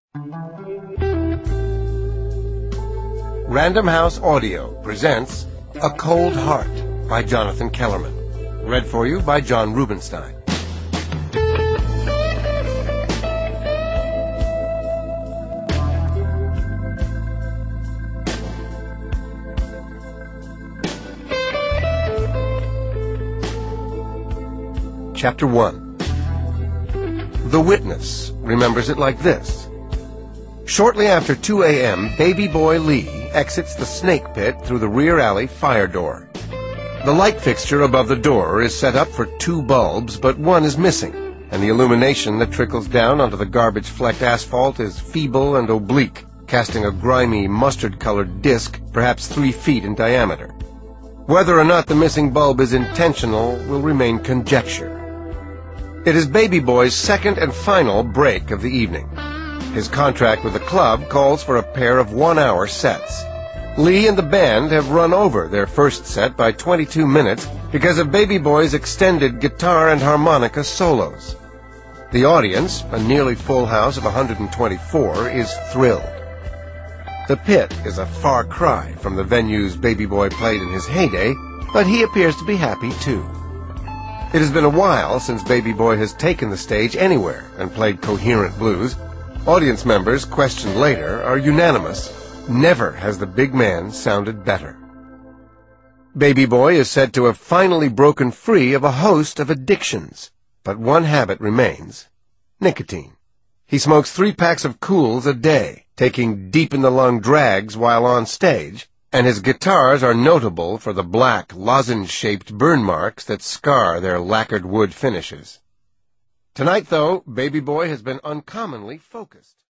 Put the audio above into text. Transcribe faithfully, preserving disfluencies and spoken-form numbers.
Random House Audio presents A Cold Heart by Jonathan Kellerman. Read for you by John Rubenstein. Chapter one. The witness remembers it like this. Shortly after two a m, Baby Boy Lee exits the snake pit through the rear alley fire door. The light fixture above the door is set up for two bulbs, but one is missing, and the illumination that trickles down onto the garbage-flecked asphalt is feeble and oblique, casting a grimy, mustard-colored disc perhaps three feet in diameter. Whether or not the missing bulb is intentional will remain conjecture. It is Baby Boy's second and final break of the evening. His contract with the club calls for a pair of one-hour sets. Lee and the band have run over their first set by twenty-two minutes because of Baby Boy's extended guitar and harmonica solos. The audience, a nearly full house of one hundred twenty-four, is thrilled. The pit is a far cry from the venues Baby Boy played in his heyday, but he appears to be happy too. It has been a while since Baby Boy has taken the stage anywhere and played coherent blues. Audience members, questioned later, are unanimous. Never has the big man sounded better. Baby Boy is said to have finally broken free of a host of addictions, but one habit remains: nicotine. He smokes three packs of Cools a day, taking deep-in-the-lung drags while on stage, and his guitars are notable for the black, lozenge-shaped burn marks that scar their lacquered wood finishes. Tonight, though, Baby Boy has been uncommonly focused.